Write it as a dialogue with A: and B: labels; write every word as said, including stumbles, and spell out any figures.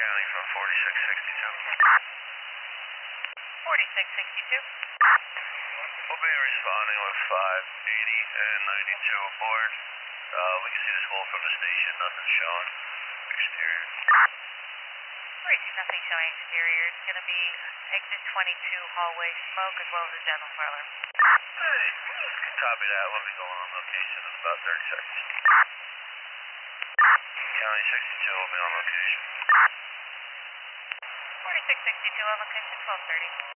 A: County from forty-six sixty-two.
B: forty-six sixty-two.
A: We'll be responding with five eighty and ninety-two aboard. Uh, we can see the school from the station, nothing showing. Exterior.
B: Alright, nothing showing exterior. It's going to be exit twenty-two hallway smoke as well as the general parlor.
A: Hey, copy that. Let me go on location in about thirty seconds. County sixty-two will be on location.
B: forty-six sixty-two on location, twelve thirty.